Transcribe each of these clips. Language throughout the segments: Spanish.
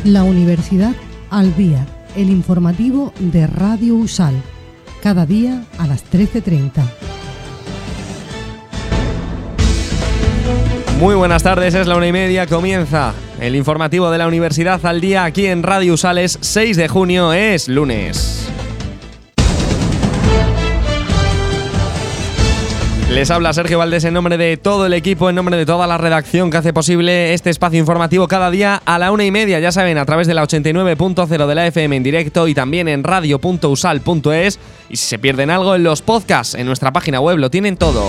La Universidad al Día, el informativo de Radio USAL, cada día a las 13:30. Muy buenas tardes, es la 1:30, comienza el informativo de la Universidad al Día aquí en Radio USAL. Es 6 de junio, es lunes. Les habla Sergio Valdés en nombre de todo el equipo, en nombre de toda la redacción que hace posible este espacio informativo cada día a la 1:30, ya saben, a través de la 89.0 de la FM en directo y también en radio.usal.es. Y si se pierden algo, en los podcasts, en nuestra página web, lo tienen todo.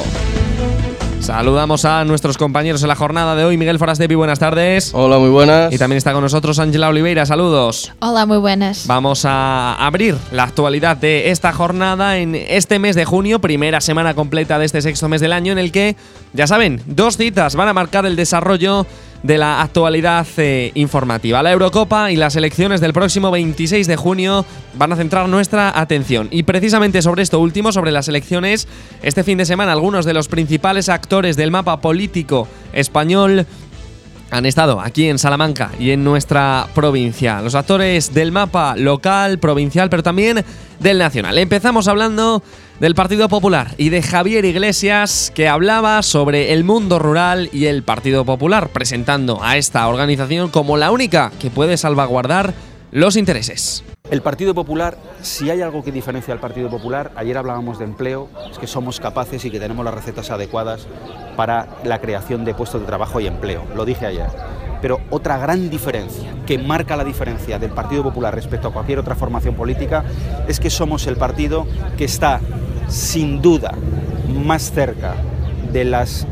Saludamos a nuestros compañeros en la jornada de hoy. Miguel Forastepi, buenas tardes. Hola, muy buenas. Y también está con nosotros Ángela Oliveira, saludos. Hola, muy buenas. Vamos a abrir la actualidad de esta jornada en este mes de junio, primera semana completa de este sexto mes del año, en el que, ya saben, dos citas van a marcar el desarrollo de la actualidad informativa. La Eurocopa y las elecciones del próximo 26 de junio van a centrar nuestra atención. Y precisamente sobre esto último, sobre las elecciones, este fin de semana algunos de los principales actores del mapa político español han estado aquí en Salamanca y en nuestra provincia. Los actores del mapa local, provincial, pero también del nacional. Empezamos hablando del Partido Popular y de Javier Iglesias, que hablaba sobre el mundo rural y el Partido Popular, presentando a esta organización como la única que puede salvaguardar los intereses. El Partido Popular, si hay algo que diferencia al Partido Popular, ayer hablábamos de empleo, es que somos capaces y que tenemos las recetas adecuadas para la creación de puestos de trabajo y empleo, lo dije ayer. Pero otra gran diferencia, que marca la diferencia del Partido Popular respecto a cualquier otra formación política, es que somos el partido que está, sin duda, más cerca de las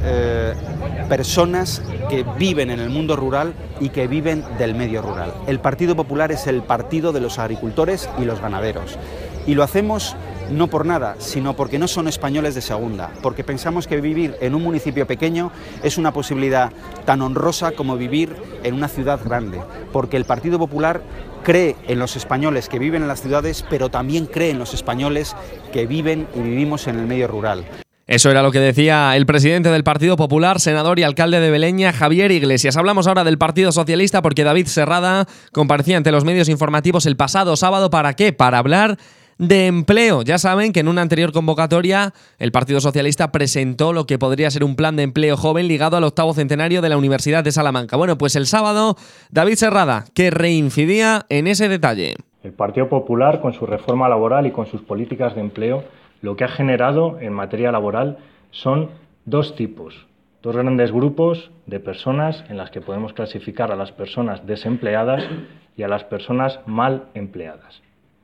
personas que viven en el mundo rural y que viven del medio rural. El Partido Popular es el partido de los agricultores y los ganaderos. Y lo hacemos no por nada, sino porque no son españoles de segunda, porque pensamos que vivir en un municipio pequeño es una posibilidad tan honrosa como vivir en una ciudad grande, porque el Partido Popular cree en los españoles que viven en las ciudades, pero también cree en los españoles que viven y vivimos en el medio rural. Eso era lo que decía el presidente del Partido Popular, senador y alcalde de Beleña, Javier Iglesias. Hablamos ahora del Partido Socialista porque David Serrada comparecía ante los medios informativos el pasado sábado. ¿Para qué? Para hablar de empleo. Ya saben que en una anterior convocatoria el Partido Socialista presentó lo que podría ser un plan de empleo joven ligado al 8º centenario de la Universidad de Salamanca. Bueno, pues el sábado David Serrada, que reincidía en ese detalle. El Partido Popular, con su reforma laboral y con sus políticas de empleo, lo que ha generado en materia laboral son dos grandes grupos de personas en las que podemos clasificar a las personas desempleadas y a las personas mal empleadas.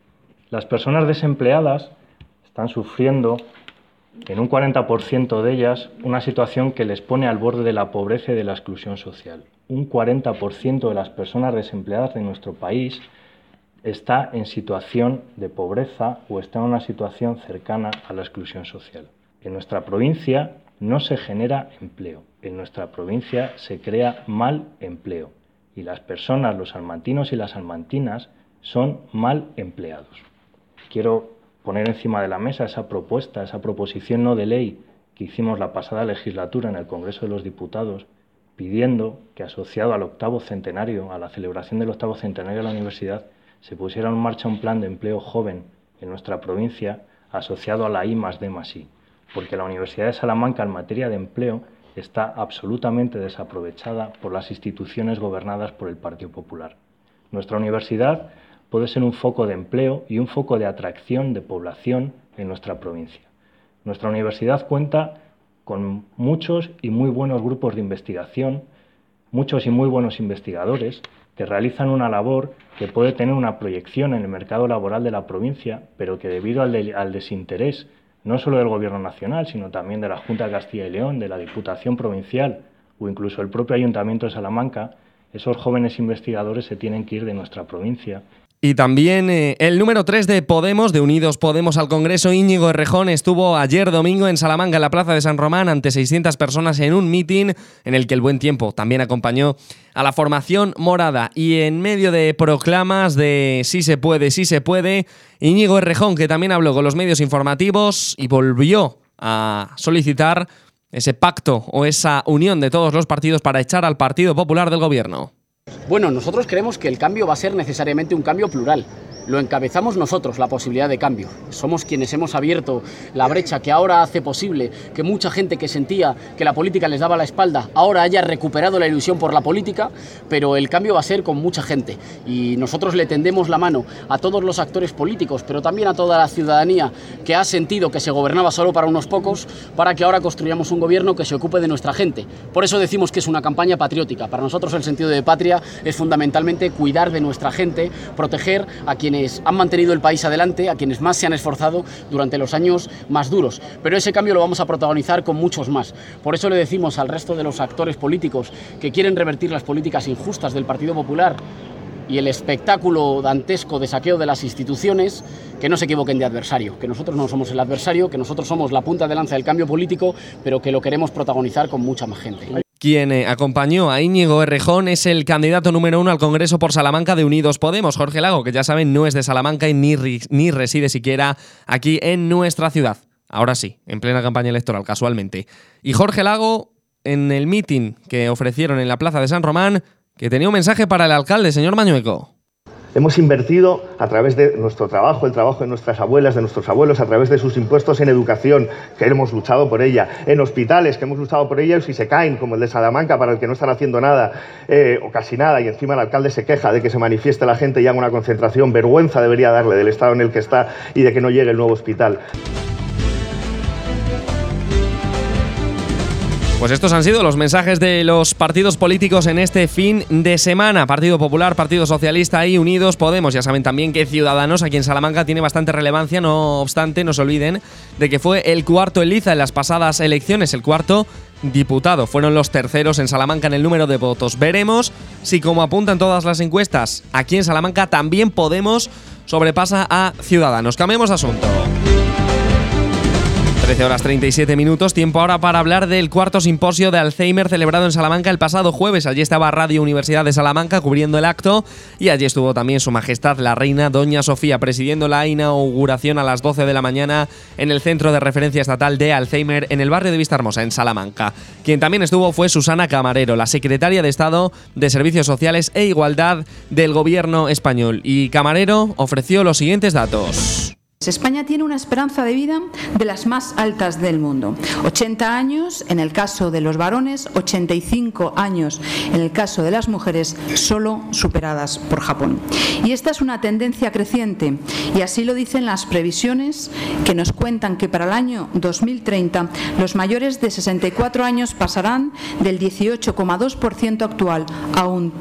Las personas desempleadas están sufriendo, en un 40% de ellas, una situación que les pone al borde de la pobreza y de la exclusión social. Un 40% de las personas desempleadas de nuestro país está en situación de pobreza o está en una situación cercana a la exclusión social. En nuestra provincia no se genera empleo, en nuestra provincia se crea mal empleo y las personas, los salmantinos y las salmantinas, son mal empleados. Quiero poner encima de la mesa esa proposición no de ley que hicimos la pasada legislatura en el Congreso de los Diputados, pidiendo que, asociado al 8º centenario, a la celebración del 8º centenario de la universidad, se pusiera en marcha un plan de empleo joven en nuestra provincia asociado a la I+D+I, porque la Universidad de Salamanca en materia de empleo está absolutamente desaprovechada por las instituciones gobernadas por el Partido Popular. Nuestra universidad puede ser un foco de empleo y un foco de atracción de población en nuestra provincia. Nuestra universidad cuenta con muchos y muy buenos grupos de investigación, muchos y muy buenos investigadores que realizan una labor que puede tener una proyección en el mercado laboral de la provincia, pero que debido al desinterés no solo del Gobierno nacional, sino también de la Junta de Castilla y León, de la Diputación Provincial o incluso el propio Ayuntamiento de Salamanca, esos jóvenes investigadores se tienen que ir de nuestra provincia. Y también el número 3 de Podemos, de Unidos Podemos al Congreso, Íñigo Errejón, estuvo ayer domingo en Salamanca, en la Plaza de San Román, ante 600 personas en un mitin en el que el buen tiempo también acompañó a la formación morada. Y en medio de proclamas de sí se puede, Íñigo Errejón, que también habló con los medios informativos y volvió a solicitar ese pacto o esa unión de todos los partidos para echar al Partido Popular del gobierno. Bueno, nosotros creemos que el cambio va a ser necesariamente un cambio plural. Lo encabezamos nosotros, la posibilidad de cambio. Somos quienes hemos abierto la brecha que ahora hace posible que mucha gente que sentía que la política les daba la espalda ahora haya recuperado la ilusión por la política, pero el cambio va a ser con mucha gente. Y nosotros le tendemos la mano a todos los actores políticos, pero también a toda la ciudadanía que ha sentido que se gobernaba solo para unos pocos, para que ahora construyamos un gobierno que se ocupe de nuestra gente. Por eso decimos que es una campaña patriótica. Para nosotros el sentido de patria es fundamentalmente cuidar de nuestra gente, proteger a quienes han mantenido el país adelante, a quienes más se han esforzado durante los años más duros. Pero ese cambio lo vamos a protagonizar con muchos más. Por eso le decimos al resto de los actores políticos que quieren revertir las políticas injustas del Partido Popular y el espectáculo dantesco de saqueo de las instituciones, que no se equivoquen de adversario, que nosotros no somos el adversario, que nosotros somos la punta de lanza del cambio político, pero que lo queremos protagonizar con mucha más gente. Quien acompañó a Íñigo Errejón es el candidato número 1 al Congreso por Salamanca de Unidos Podemos, Jorge Lago, que ya saben no es de Salamanca y ni reside siquiera aquí en nuestra ciudad. Ahora sí, en plena campaña electoral, casualmente. Y Jorge Lago, en el mitin que ofrecieron en la Plaza de San Román, que tenía un mensaje para el alcalde, señor Mañueco. Hemos invertido a través de nuestro trabajo, el trabajo de nuestras abuelas, de nuestros abuelos, a través de sus impuestos en educación, que hemos luchado por ella, en hospitales, que hemos luchado por ella, y si se caen, como el de Salamanca, para el que no están haciendo nada, o casi nada, y encima el alcalde se queja de que se manifieste la gente y haga una concentración, vergüenza debería darle del estado en el que está y de que no llegue el nuevo hospital. Pues estos han sido los mensajes de los partidos políticos en este fin de semana. Partido Popular, Partido Socialista y Unidos Podemos. Ya saben también que Ciudadanos aquí en Salamanca tiene bastante relevancia, no obstante, no se olviden de que fue el cuarto en liza en las pasadas elecciones, el cuarto diputado. Fueron los terceros en Salamanca en el número de votos. Veremos si, como apuntan todas las encuestas, aquí en Salamanca también Podemos sobrepasa a Ciudadanos. Cambiemos de asunto. 13:37, tiempo ahora para hablar del cuarto simposio de Alzheimer celebrado en Salamanca el pasado jueves. Allí estaba Radio Universidad de Salamanca cubriendo el acto y allí estuvo también Su Majestad la Reina Doña Sofía presidiendo la inauguración a las 12 de la mañana en el Centro de Referencia Estatal de Alzheimer en el barrio de Vistahermosa, en Salamanca. Quien también estuvo fue Susana Camarero, la secretaria de Estado de Servicios Sociales e Igualdad del Gobierno español. Y Camarero ofreció los siguientes datos. España tiene una esperanza de vida de las más altas del mundo. 80 años en el caso de los varones, 85 años en el caso de las mujeres, solo superadas por Japón. Y esta es una tendencia creciente, y así lo dicen las previsiones que nos cuentan que para el año 2030 los mayores de 64 años pasarán del 18,2% actual a un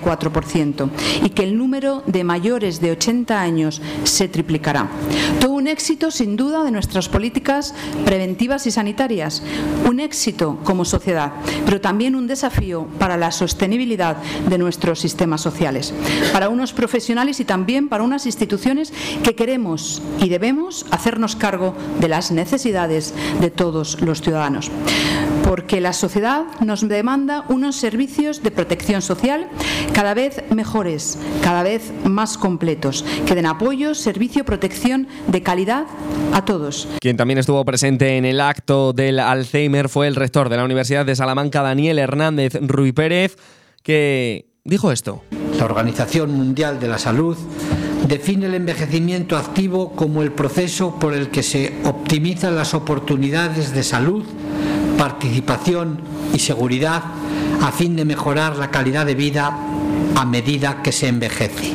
34%, y que el número de mayores de 80 años se triplicará. Todo un éxito, sin duda, de nuestras políticas preventivas y sanitarias, un éxito como sociedad, pero también un desafío para la sostenibilidad de nuestros sistemas sociales, para unos profesionales y también para unas instituciones que queremos y debemos hacernos cargo de las necesidades de todos los ciudadanos. Porque la sociedad nos demanda unos servicios de protección social cada vez mejores, cada vez más completos, que den apoyo, servicio, protección de calidad a todos. Quien también estuvo presente en el acto del Alzheimer fue el rector de la Universidad de Salamanca, Daniel Hernández Ruy Pérez, que dijo esto. La Organización Mundial de la Salud define el envejecimiento activo como el proceso por el que se optimizan las oportunidades de salud, participación y seguridad a fin de mejorar la calidad de vida a medida que se envejece.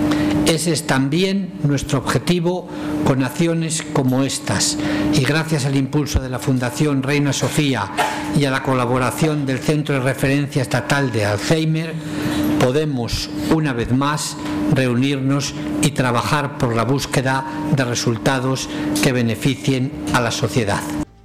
Ese es también nuestro objetivo con acciones como estas, y gracias al impulso de la Fundación Reina Sofía y a la colaboración del Centro de Referencia Estatal de Alzheimer, podemos una vez más reunirnos y trabajar por la búsqueda de resultados que beneficien a la sociedad.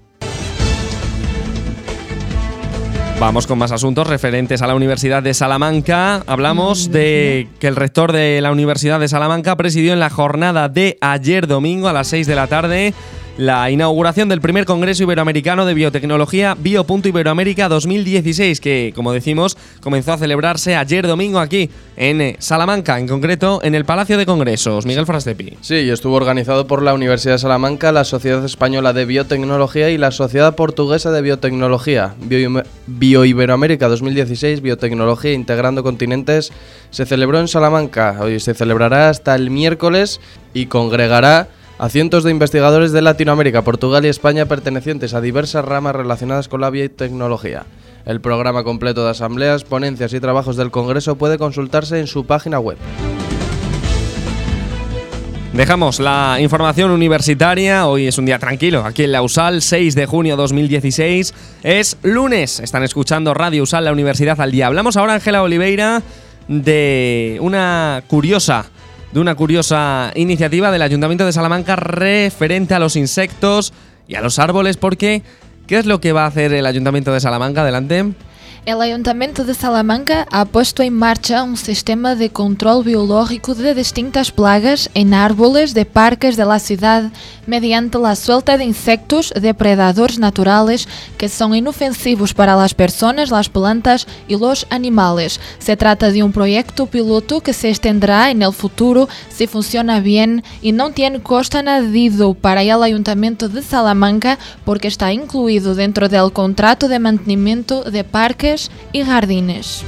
Vamos con más asuntos referentes a la Universidad de Salamanca. Hablamos de que el rector de la Universidad de Salamanca presidió en la jornada de ayer domingo a las 6 de la tarde la inauguración del primer Congreso Iberoamericano de Biotecnología Bio.Iberoamérica 2016, que, como decimos, comenzó a celebrarse ayer domingo aquí en Salamanca, en concreto en el Palacio de Congresos. Miguel Forastepi. Sí, y estuvo organizado por la Universidad de Salamanca, la Sociedad Española de Biotecnología y la Sociedad Portuguesa de Biotecnología. Bio-Iberoamérica 2016, Biotecnología Integrando Continentes, se celebró en Salamanca. Hoy se celebrará hasta el miércoles y congregará a cientos de investigadores de Latinoamérica, Portugal y España pertenecientes a diversas ramas relacionadas con la biotecnología. El programa completo de asambleas, ponencias y trabajos del Congreso puede consultarse en su página web. Dejamos la información universitaria. Hoy es un día tranquilo aquí en la USAL, 6 de junio 2016. Es lunes. Están escuchando Radio USAL, la Universidad al Día. Hablamos ahora, Ángela Oliveira, de una curiosa iniciativa del Ayuntamiento de Salamanca referente a los insectos y a los árboles, porque ¿qué es lo que va a hacer el Ayuntamiento de Salamanca? Adelante. El Ayuntamiento de Salamanca ha puesto en marcha un sistema de control biológico de distintas plagas en árboles de parques de la ciudad mediante la suelta de insectos depredadores naturales que son inofensivos para las personas, las plantas y los animales. Se trata de un proyecto piloto que se extenderá en el futuro si funciona bien y no tiene coste añadido para el Ayuntamiento de Salamanca porque está incluido dentro del contrato de mantenimiento de parques y jardines.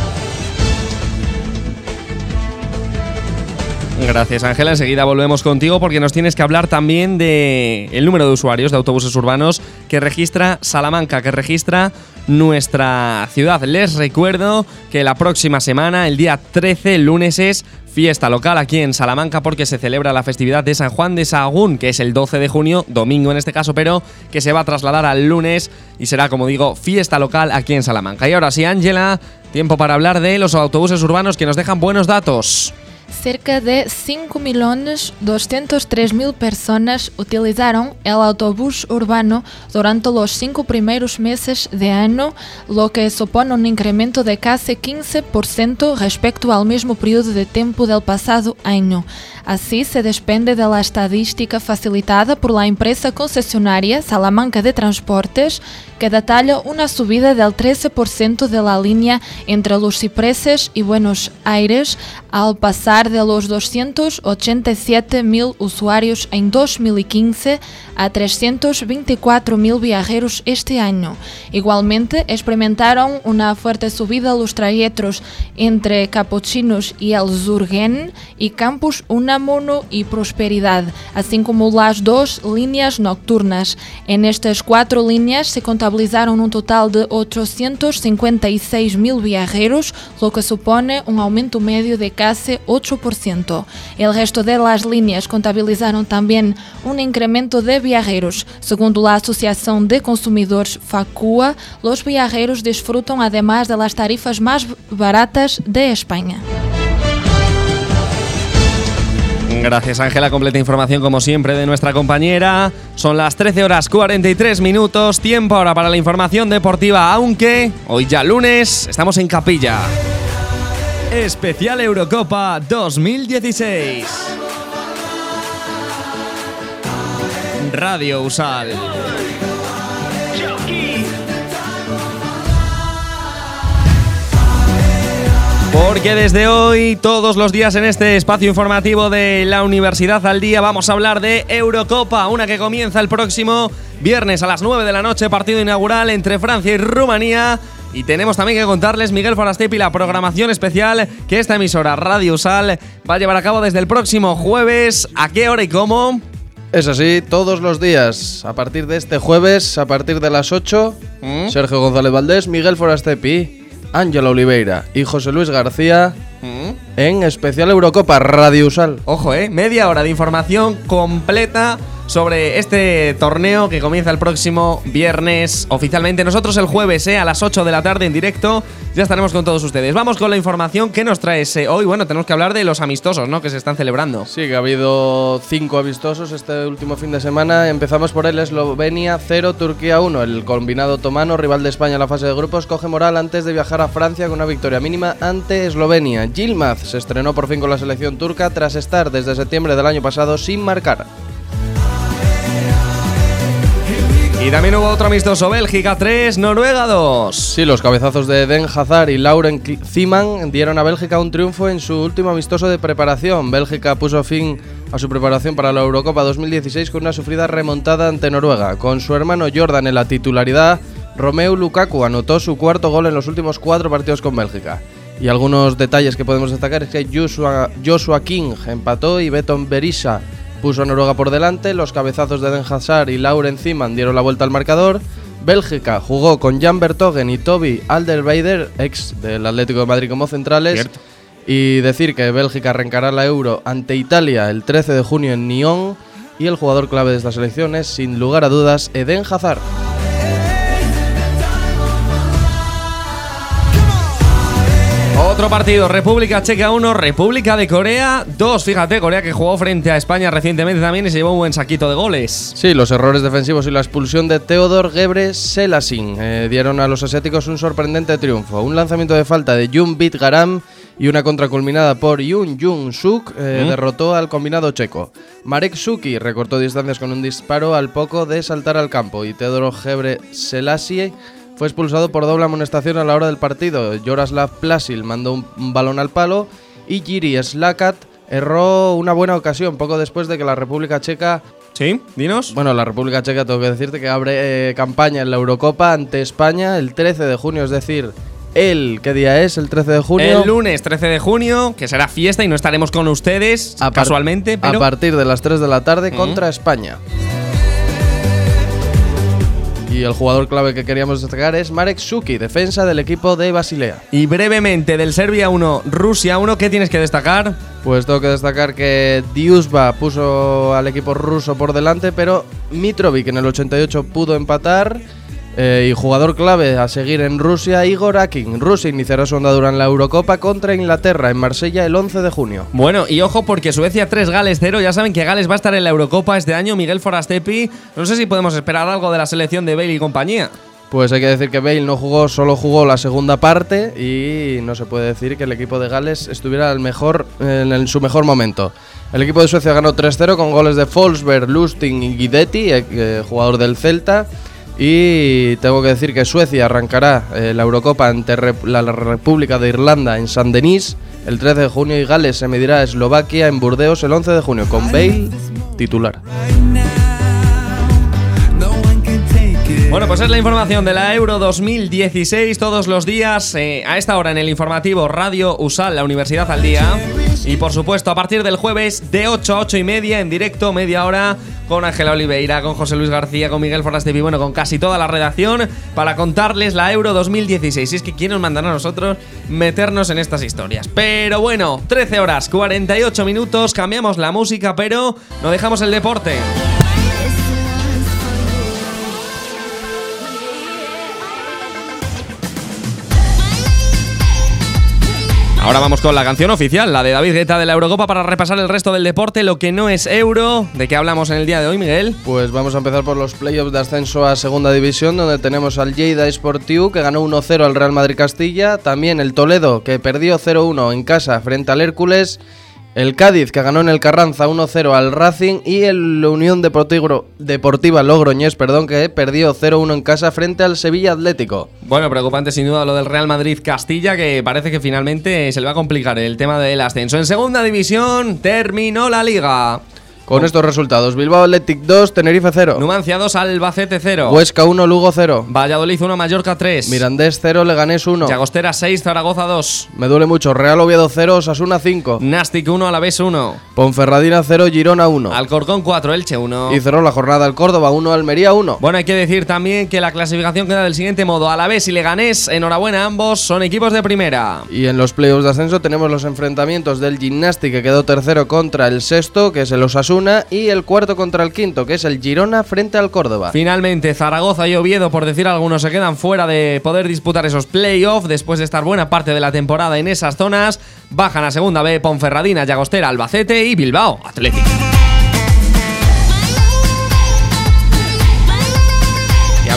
Gracias, Ángela. Enseguida volvemos contigo porque nos tienes que hablar también del número de usuarios de autobuses urbanos que registra Salamanca, que registra nuestra ciudad. Les recuerdo que la próxima semana, el día 13, el lunes, es fiesta local aquí en Salamanca porque se celebra la festividad de San Juan de Sahagún, que es el 12 de junio, domingo en este caso, pero que se va a trasladar al lunes y será, como digo, fiesta local aquí en Salamanca. Y ahora sí, Ángela, tiempo para hablar de los autobuses urbanos que nos dejan buenos datos. Cerca de 5.203.000 personas utilizaron el autobús urbano durante los 5 primeros meses de año, lo que supone un incremento de casi 15% respecto al mismo periodo de tiempo del pasado año. Así se desprende de la estadística facilitada por la empresa concesionaria Salamanca de Transportes, que detalla una subida del 13% de la línea entre Los Cipreses y Buenos Aires, al pasar de los 287.000 usuarios en 2015 a 324.000 viajeros este año. Igualmente, experimentaron una fuerte subida los trayectos entre Capuchinos y El Zurguén y Campus Unamuno y Prosperidad, así como las 2 líneas nocturnas. En estas 4 líneas se contabilizaron un total de 856.000 viajeros, lo que supone un aumento medio de casi 8%. El resto de las líneas contabilizaron también un incremento de viajeros. Según la Asociación de Consumidores FACUA, los viajeros disfrutan además de las tarifas más baratas de España. Gracias, Ángela. Completa información, como siempre, de nuestra compañera. Son las 13:43. Tiempo ahora para la información deportiva, aunque hoy ya lunes estamos en Capilla. Especial Eurocopa 2016. Radio USAL. Porque desde hoy, todos los días en este espacio informativo de la Universidad al Día, vamos a hablar de Eurocopa, una que comienza el próximo viernes a las 9 de la noche, partido inaugural entre Francia y Rumanía. Y tenemos también que contarles, Miguel Forastepi, la programación especial que esta emisora Radio USAL va a llevar a cabo desde el próximo jueves. ¿A qué hora y cómo? Es así, todos los días. A partir de este jueves, a partir de las 8, Sergio González Valdés, Miguel Forastepi, Ángela Oliveira y José Luis García en Especial Eurocopa Radio USAL. Ojo, media hora de información completa sobre este torneo que comienza el próximo viernes oficialmente. Nosotros el jueves a las 8 de la tarde en directo ya estaremos con todos ustedes. Vamos con la información que nos traes hoy. Bueno, tenemos que hablar de los amistosos, ¿no?, que se están celebrando. Sí, que ha habido 5 amistosos este último fin de semana. Empezamos por el Eslovenia 0, Turquía 1. El combinado otomano, rival de España en la fase de grupos, coge moral antes de viajar a Francia con una victoria mínima ante Eslovenia. Yilmaz se estrenó por fin con la selección turca tras estar desde septiembre del año pasado sin marcar. Y también hubo otro amistoso, Bélgica 3, Noruega 2. Sí, los cabezazos de Eden Hazard y Lauren Ziemann dieron a Bélgica un triunfo en su último amistoso de preparación. Bélgica puso fin a su preparación para la Eurocopa 2016 con una sufrida remontada ante Noruega. Con su hermano Jordan en la titularidad, Romelu Lukaku anotó su cuarto gol en los últimos 4 partidos con Bélgica. Y algunos detalles que podemos destacar es que Joshua King empató y Beton Berisha puso a Noruega por delante. Los cabezazos de Eden Hazard y Lauren Ziemann dieron la vuelta al marcador. Bélgica jugó con Jan Vertonghen y Toby Alderweireld, ex del Atlético de Madrid, como centrales. Cierto. Y decir que Bélgica arrancará la Euro ante Italia el 13 de junio en Nyon. Y el jugador clave de esta selección es, sin lugar a dudas, Eden Hazard. Otro partido, República Checa 1, República de Corea 2. Fíjate, Corea que jugó frente a España recientemente también y se llevó un buen saquito de goles. Sí, los errores defensivos y la expulsión de Theodor Gebre-Selassie dieron a los asiáticos un sorprendente triunfo. Un lanzamiento de falta de Jung-Bit Garam y una contra culminada por Yoon Jung-suk derrotó al combinado checo. Marek Suki recortó distancias con un disparo al poco de saltar al campo y Theodor Gebre-Selassie fue expulsado por doble amonestación a la hora del partido. Jaroslav Plasil mandó un balón al palo y Jiri Slakat erró una buena ocasión poco después de que la República Checa... ¿Sí? Dinos. Bueno, la República Checa, tengo que decirte que abre campaña en la Eurocopa ante España el 13 de junio, es decir... ¿Qué día es? ¿El 13 de junio? El lunes 13 de junio, que será fiesta y no estaremos con ustedes casualmente, pero... A partir de las 3 de la tarde contra España. Y el jugador clave que queríamos destacar es Marek Suki, defensa del equipo de Basilea. Y brevemente, del Serbia 1, Rusia 1, ¿qué tienes que destacar? Pues tengo que destacar que Diusba puso al equipo ruso por delante, pero Mitrovic en el 88 pudo empatar. Y jugador clave a seguir en Rusia, Igor Akin. Rusia iniciará su andadura en la Eurocopa contra Inglaterra en Marsella el 11 de junio. Bueno, y ojo porque Suecia 3, Gales 0. Ya saben que Gales va a estar en la Eurocopa este año. Miguel Forastepi, no sé si podemos esperar algo de la selección de Bale y compañía. Pues hay que decir que Bale no jugó, solo jugó la segunda parte y no se puede decir que el equipo de Gales estuviera en su mejor momento. El equipo de Suecia ganó 3-0 con goles de Forsberg, Lustig y Guidetti, jugador del Celta. Y tengo que decir que Suecia arrancará la Eurocopa ante la República de Irlanda en Saint-Denis el 13 de junio y Gales se medirá a Eslovaquia en Burdeos el 11 de junio con Bale titular. Bueno, pues es la información de la Euro 2016 todos los días a esta hora en el informativo Radio USAL, la Universidad al Día. Y por supuesto a partir del jueves de 8 a 8 y media en directo, media hora con Ángela Oliveira, con José Luis García, con Miguel Forastepi, bueno, con casi toda la redacción para contarles la Euro 2016. Y es que quién nos mandará a nosotros meternos en estas historias. Pero bueno, 13 horas 48 minutos, cambiamos la música, pero no dejamos el deporte. Ahora vamos con la canción oficial, la de David Guetta de la Eurocopa, para repasar el resto del deporte, lo que no es Euro. ¿De qué hablamos en el día de hoy, Miguel? Pues vamos a empezar por los playoffs de ascenso a Segunda División, donde tenemos al Lleida Sportiu, que ganó 1-0 al Real Madrid Castilla. También el Toledo, que perdió 0-1 en casa frente al Hércules. El Cádiz, que ganó en el Carranza 1-0 al Racing, y el Unión Deportiva Logroñés, que perdió 0-1 en casa frente al Sevilla Atlético. Bueno, preocupante sin duda lo del Real Madrid Castilla, que parece que finalmente se le va a complicar el tema del ascenso. En Segunda División terminó la Liga. Con estos resultados: Bilbao Athletic 2, Tenerife 0. Numancia 2, Albacete 0. Huesca 1, Lugo 0. Valladolid 1, Mallorca 3. Mirandés 0, Leganés 1. Llagostera 6, Zaragoza 2. Me duele mucho, Real Oviedo 0, Osasuna 5. Nastic 1, Alavés 1. Ponferradina 0, Girona 1. Alcorcón 4, Elche 1. Y cerró la jornada el Córdoba 1, Almería 1. Bueno, hay que decir también que la clasificación queda del siguiente modo: Alavés y Leganés, enhorabuena, ambos son equipos de primera. Y en los playoffs de ascenso tenemos los enfrentamientos del Gimnàstic, que quedó tercero contra el sexto, que es el Osasuna, y el cuarto contra el quinto, que es el Girona frente al Córdoba. Finalmente, Zaragoza y Oviedo, por decir algunos, se quedan fuera de poder disputar esos playoffs después de estar buena parte de la temporada en esas zonas. Bajan a Segunda B Ponferradina, Llagostera, Albacete y Bilbao Athletic.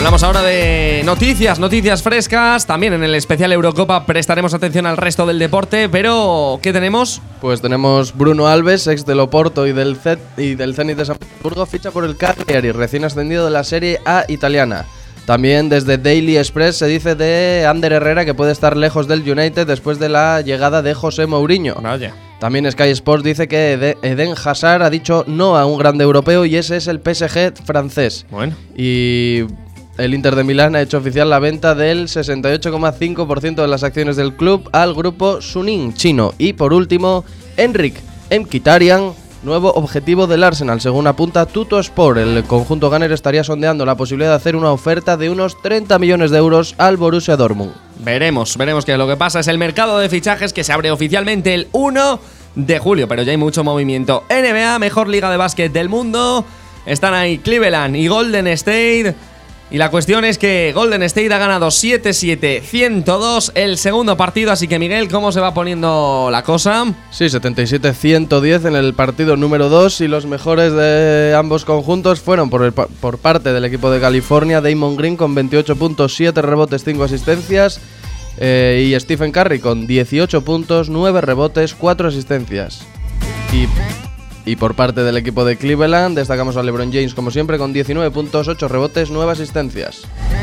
Hablamos ahora de noticias frescas. También en el especial Eurocopa prestaremos atención al resto del deporte. Pero, ¿qué tenemos? Pues tenemos Bruno Alves, ex del Oporto y del Zenit de San Petersburgo, ficha por el Cagliari, recién ascendido de la Serie A italiana. También desde Daily Express se dice de Ander Herrera que puede estar lejos del United después de la llegada de José Mourinho. Vaya. También Sky Sports dice que Eden Hazard ha dicho no a un grande europeo y ese es el PSG francés. Bueno. Y el Inter de Milán ha hecho oficial la venta del 68,5% de las acciones del club al grupo Suning chino. Y por último, Enric Mkhitaryan, nuevo objetivo del Arsenal. Según apunta Tuttosport, el conjunto Gunner estaría sondeando la posibilidad de hacer una oferta de unos 30 millones de euros al Borussia Dortmund. Veremos que lo que pasa es el mercado de fichajes que se abre oficialmente el 1 de julio, pero ya hay mucho movimiento. NBA, mejor liga de básquet del mundo. Están ahí Cleveland y Golden State. Y la cuestión es que Golden State ha ganado 77-102 el segundo partido. Así que, Miguel, ¿cómo se va poniendo la cosa? Sí, 77-110 en el partido número 2. Y los mejores de ambos conjuntos fueron por parte del equipo de California, Damon Green con 28 puntos, 7 rebotes, 5 asistencias. Y Stephen Curry con 18 puntos, 9 rebotes, 4 asistencias. Y por parte del equipo de Cleveland destacamos a LeBron James como siempre con 19 puntos, 8 rebotes, 9 asistencias.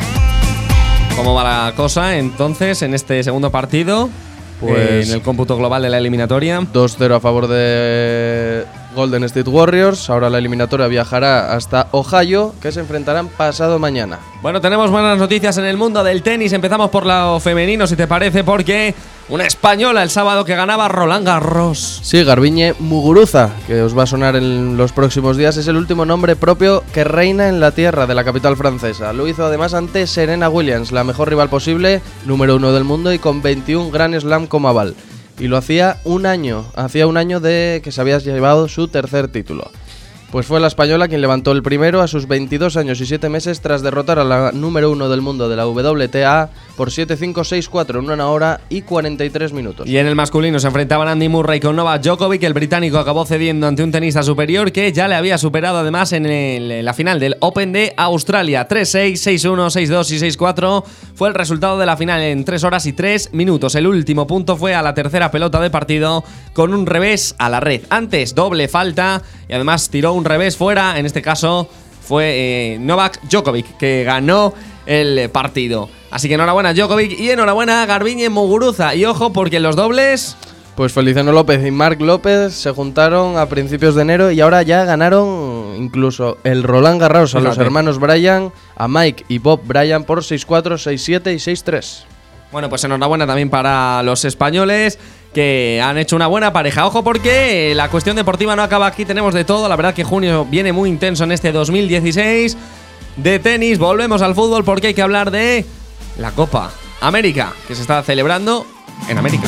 ¿Cómo va la cosa entonces en este segundo partido? Pues en el cómputo global de la eliminatoria 2-0 a favor de Golden State Warriors. Ahora la eliminatoria viajará hasta Ohio, que se enfrentarán pasado mañana. Bueno, tenemos buenas noticias en el mundo del tenis. Empezamos por lo femenino, si te parece, porque una española el sábado que ganaba Roland Garros. Sí, Garbiñe Muguruza, que os va a sonar en los próximos días, es el último nombre propio que reina en la tierra de la capital francesa. Lo hizo además ante Serena Williams, la mejor rival posible, número 1 del mundo y con 21 Grand Slam como aval. Y lo hacía un año de que se había llevado su tercer título. Pues fue la española quien levantó el primero a sus 22 años y 7 meses tras derrotar a la número 1 del mundo de la WTA por 7-5, 6-4 en 1 hora y 43 minutos. Y en el masculino se enfrentaban Andy Murray con Novak Djokovic. El británico acabó cediendo ante un tenista superior que ya le había superado además en la final del Open de Australia. 3-6, 6-1, 6-2 y 6-4 fue el resultado de la final en 3 horas y 3 minutos. El último punto fue a la tercera pelota de partido con un revés a la red. Antes doble falta y además tiró un revés fuera. En este caso fue Novak Djokovic que ganó el partido. Así que enhorabuena Djokovic y enhorabuena Garbiñe Muguruza. Y ojo porque en los dobles, pues Feliciano López y Marc López se juntaron a principios de enero y ahora ya ganaron incluso el Roland Garros a los hermanos Bryan, a Mike y Bob Bryan por 6-4, 6-7 y 6-3. Bueno, pues enhorabuena también para los españoles que han hecho una buena pareja. Ojo porque la cuestión deportiva no acaba aquí, tenemos de todo. La verdad que junio viene muy intenso en este 2016. De tenis volvemos al fútbol porque hay que hablar de la Copa América, que se está celebrando en América.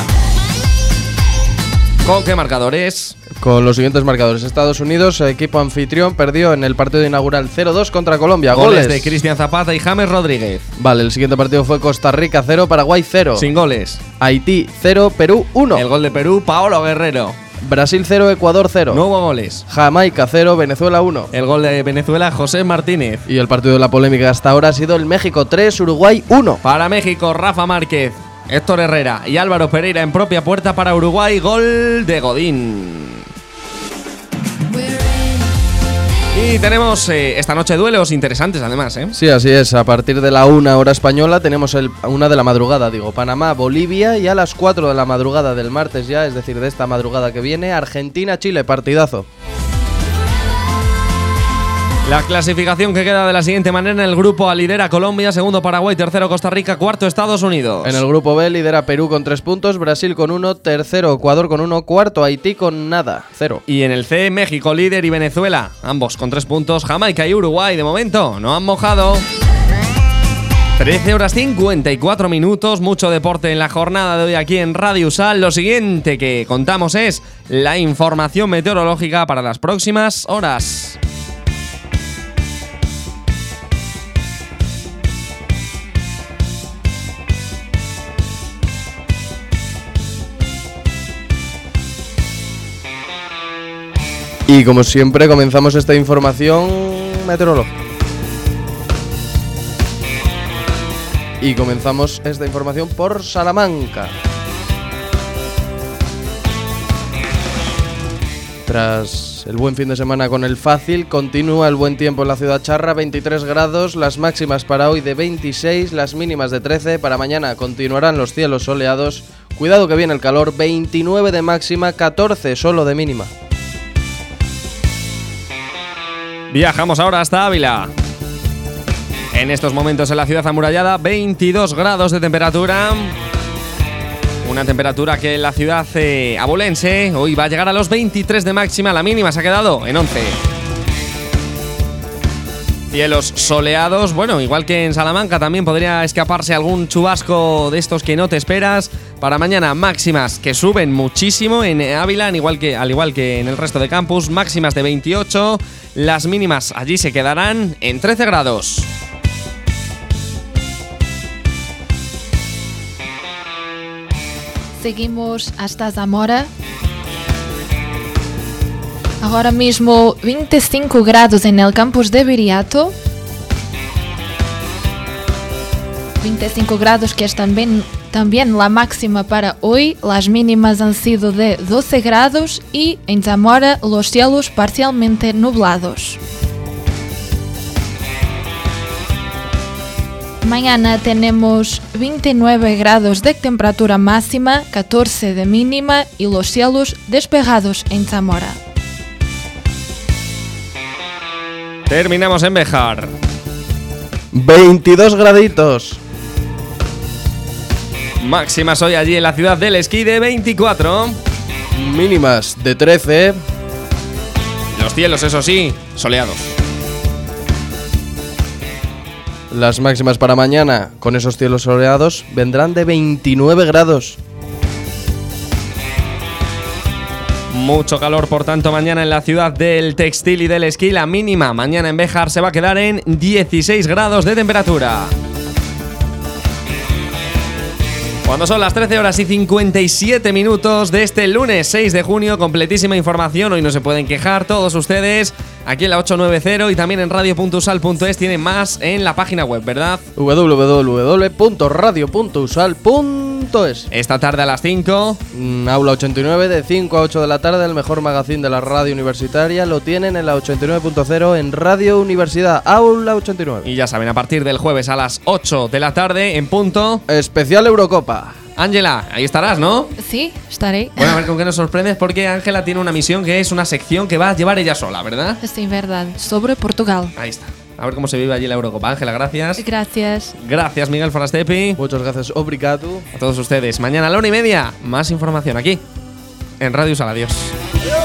¿Con qué marcadores? Con los siguientes marcadores. Estados Unidos, equipo anfitrión, perdió en el partido inaugural 0-2 contra Colombia. Goles de Cristian Zapata y James Rodríguez. Vale, el siguiente partido fue Costa Rica 0, Paraguay 0. Sin goles. Haití 0, Perú 1. El gol de Perú, Paolo Guerrero. Brasil 0, Ecuador 0. No hubo goles. Jamaica 0, Venezuela 1. El gol de Venezuela, José Martínez. Y el partido de la polémica hasta ahora ha sido el México 3, Uruguay 1. Para México, Rafa Márquez, Héctor Herrera y Álvaro Pereira en propia puerta. Para Uruguay, gol de Godín. Y tenemos esta noche duelos interesantes además, ¿eh? Sí, así es. A partir de la 1 hora española tenemos 1 de la madrugada, Panamá, Bolivia, y a las 4 de la madrugada del martes ya, es decir, de esta madrugada que viene, Argentina, Chile, partidazo. La clasificación que queda de la siguiente manera: en el grupo A lidera Colombia, segundo Paraguay, tercero Costa Rica, cuarto Estados Unidos. En el grupo B lidera Perú con 3 puntos, Brasil con 1, tercero Ecuador con 1, cuarto Haití con nada, 0. Y en el C, México líder y Venezuela, ambos con 3 puntos, Jamaica y Uruguay de momento no han mojado. 13 horas 54 minutos, mucho deporte en la jornada de hoy aquí en Radio USAL. Lo siguiente que contamos es la información meteorológica para las próximas horas. Y como siempre comenzamos esta información meteorológica. Y comenzamos esta información por Salamanca. Tras el buen fin de semana con el Fácil, continúa el buen tiempo en la ciudad charra, 23 grados, las máximas para hoy de 26, las mínimas de 13, para mañana continuarán los cielos soleados, cuidado que viene el calor, 29 de máxima, 14 solo de mínima. Viajamos ahora hasta Ávila. En estos momentos en la ciudad amurallada, 22 grados de temperatura. Una temperatura que en la ciudad abulense hoy va a llegar a los 23 de máxima, la mínima se ha quedado en 11. Cielos soleados, bueno, igual que en Salamanca también podría escaparse algún chubasco de estos que no te esperas. Para mañana máximas que suben muchísimo en Ávila, al igual que en el resto de campus, máximas de 28, las mínimas allí se quedarán en 13 grados. Seguimos hasta Zamora. Ahora mismo 25 grados en el campus de Viriato. 25 grados que es también la máxima para hoy. Las mínimas han sido de 12 grados y en Zamora los cielos parcialmente nublados. Mañana tenemos 29 grados de temperatura máxima, 14 de mínima y los cielos despejados en Zamora. Terminamos en Béjar. 22 graditos. Máximas hoy allí en la ciudad del esquí de 24. Mínimas de 13. Los cielos, eso sí, soleados. Las máximas para mañana, con esos cielos soleados, vendrán de 29 grados. Mucho calor, por tanto, mañana en la ciudad del textil y del esquí. La mínima mañana en Béjar se va a quedar en 16 grados de temperatura. Cuando son las 13 horas y 57 minutos de este lunes 6 de junio, completísima información, hoy no se pueden quejar todos ustedes, aquí en la 890 y también en radio.usal.es, tienen más en la página web, ¿verdad? www.radio.usal.es. Esta tarde a las 5, Aula 89, de 5 a 8 de la tarde, el mejor magazine de la radio universitaria, lo tienen en la 89.0 en Radio Universidad, Aula 89. Y ya saben, a partir del jueves a las 8 de la tarde, en punto, especial Eurocopa. Ángela, ahí estarás, ¿no? Sí, estaré. Bueno, a ver con qué nos sorprendes, porque Ángela tiene una misión que es una sección que va a llevar ella sola, ¿verdad? Sí, verdad, sobre Portugal. Ahí está. A ver cómo se vive allí la Eurocopa. Ángela, gracias. Gracias. Gracias, Miguel Forastepi. Muchas gracias, obrigado. A todos ustedes. Mañana a la 1:30, más información aquí, en Radio Usal. Adiós.